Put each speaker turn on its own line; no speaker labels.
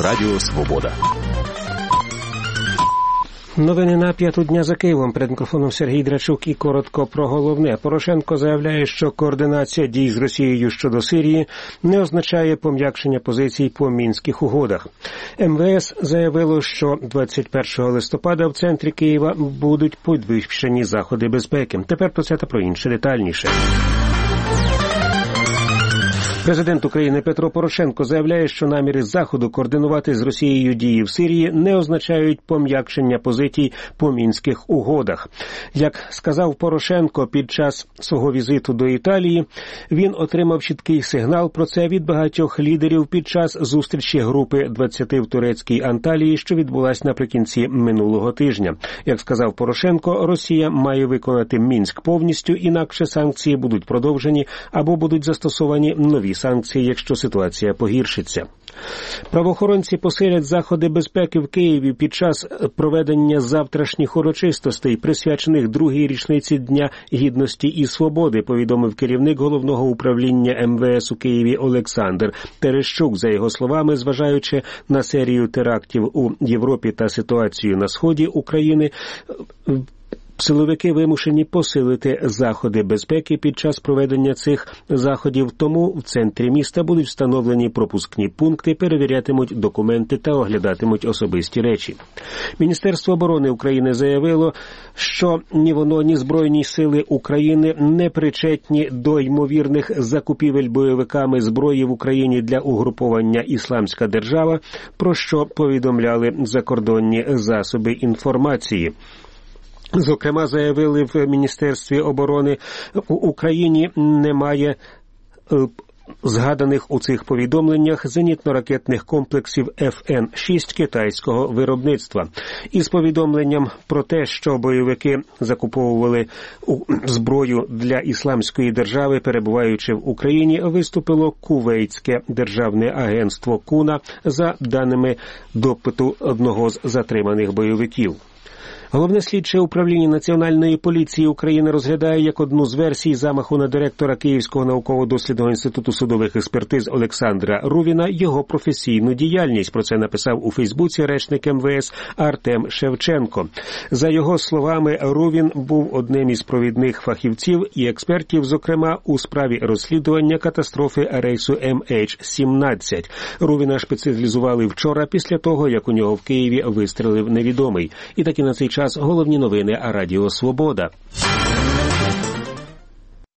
Радіо Свобода.
Новини на 5-ту дня за Києвом. Перед мікрофоном Сергій Драчук і коротко про головне. Порошенко заявляє, що координація дій з Росією щодо Сирії не означає пом'якшення позицій по Мінських угодах. МВС заявило, що 21 листопада в центрі Києва будуть підвищені заходи безпеки. Тепер про це та про інше детальніше. Президент України Петро Порошенко заявляє, що наміри Заходу координувати з Росією дії в Сирії не означають пом'якшення позицій по Мінських угодах. Як сказав Порошенко під час свого візиту до Італії, він отримав чіткий сигнал про це від багатьох лідерів під час зустрічі групи 20 в турецькій Анталії, що відбулась наприкінці минулого тижня. Як сказав Порошенко, Росія має виконати Мінськ повністю, інакше санкції будуть продовжені або будуть застосовані нові санкції, якщо ситуація погіршиться. Правоохоронці посилять заходи безпеки в Києві під час проведення завтрашніх урочистостей, присвячених другій річниці Дня Гідності і Свободи, повідомив керівник Головного управління МВС у Києві Олександр Терещук. За його словами, зважаючи на серію терактів у Європі та ситуацію на сході України, силовики вимушені посилити заходи безпеки під час проведення цих заходів, тому в центрі міста будуть встановлені пропускні пункти, перевірятимуть документи та оглядатимуть особисті речі. Міністерство оборони України заявило, що ні воно, ні Збройні сили України не причетні до ймовірних закупівель бойовиками зброї в Україні для угруповання «Ісламська держава», про що повідомляли закордонні засоби інформації. Зокрема, заявили в Міністерстві оборони, в Україні немає згаданих у цих повідомленнях зенітно-ракетних комплексів FN-6 китайського виробництва. Із повідомленням про те, що бойовики закуповували зброю для Ісламської держави, перебуваючи в Україні, виступило Кувейтське державне агентство КУНА за даними допиту одного з затриманих бойовиків. Головне слідче управління Національної поліції України розглядає як одну з версій замаху на директора Київського науково-дослідного інституту судових експертиз Олександра Рувіна його професійну діяльність. Про це написав у Фейсбуці речник МВС Артем Шевченко. За його словами, Рувін був одним із провідних фахівців і експертів, зокрема, у справі розслідування катастрофи рейсу MH17. Рувіна шпеціалізували вчора після того, як у нього в Києві вистрелив невідомий. І таки на цей час головні новини Радіо Свобода.